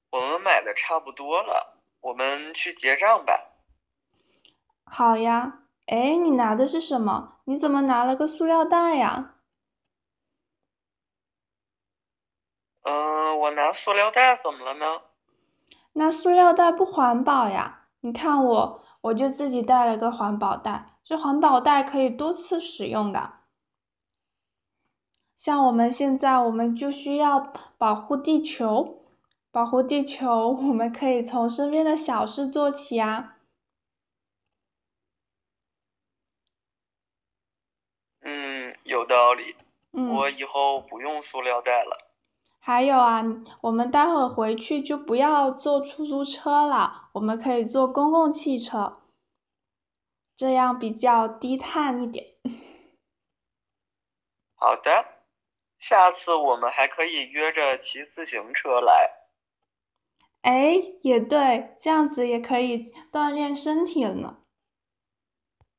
我们买的差不多了，我们去结账吧。 好呀。哎，你拿的是什么？你怎么拿了个塑料袋呀？ 我拿塑料袋怎么了呢？ 那塑料袋不环保呀？你看我就自己带了个环保袋，这环保袋可以多次使用的。像我们现在，我们就需要保护地球，保护地球，我们可以从身边的小事做起啊。 嗯，有道理。我嗯， 以后不用塑料袋了。 还有啊，我们待会儿回去就不要坐出租车了，我们可以坐公共汽车，这样比较低碳一点。 好的，下次我们还可以约着骑自行车来。 哎，也对，这样子也可以锻炼身体了呢。